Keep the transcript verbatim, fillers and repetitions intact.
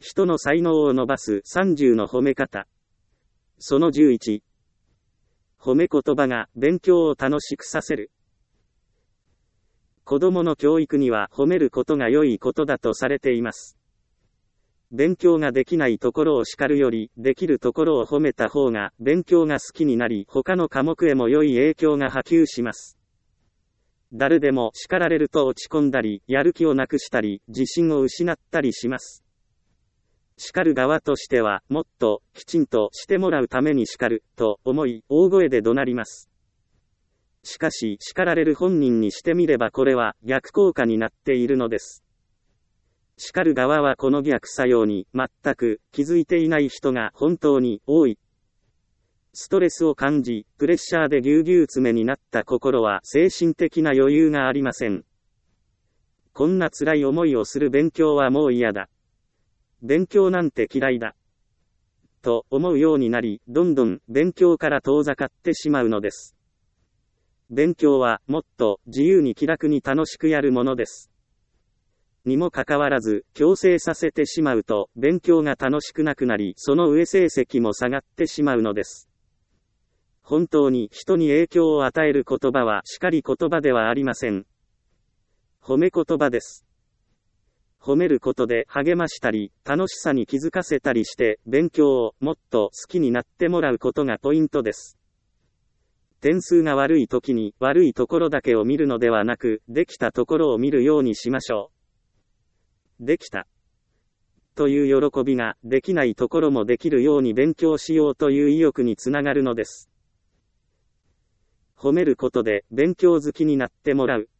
人の才能を伸ばすさんじゅうの褒め方。そのじゅういち。褒め言葉が勉強を楽しくさせる。子供の教育には褒めることが良いことだとされています。勉強ができないところを叱るより、できるところを褒めた方が勉強が好きになり、他の科目へも良い影響が波及します。誰でも叱られると落ち込んだり、やる気をなくしたり、自信を失ったりします。叱る側としては、もっときちんとしてもらうために叱ると思い、大声で怒鳴ります。しかし、叱られる本人にしてみればこれは逆効果になっているのです。叱る側はこの逆作用に全く気づいていない人が本当に多い。ストレスを感じ、プレッシャーでぎゅうぎゅう詰めになった心は精神的な余裕がありません。こんな辛い思いをする勉強はもう嫌だ。勉強なんて嫌いだ。と思うようになり、どんどん勉強から遠ざかってしまうのです。勉強はもっと自由に気楽に楽しくやるものです。にもかかわらず、強制させてしまうと、勉強が楽しくなくなり、その上成績も下がってしまうのです。本当に人に影響を与える言葉は叱り言葉ではありません。褒め言葉です。褒めることで励ましたり、楽しさに気づかせたりして、勉強をもっと好きになってもらうことがポイントです。点数が悪い時に悪いところだけを見るのではなく、できたところを見るようにしましょう。できた。という喜びが、できないところもできるように勉強しようという意欲につながるのです。褒めることで勉強好きになってもらう。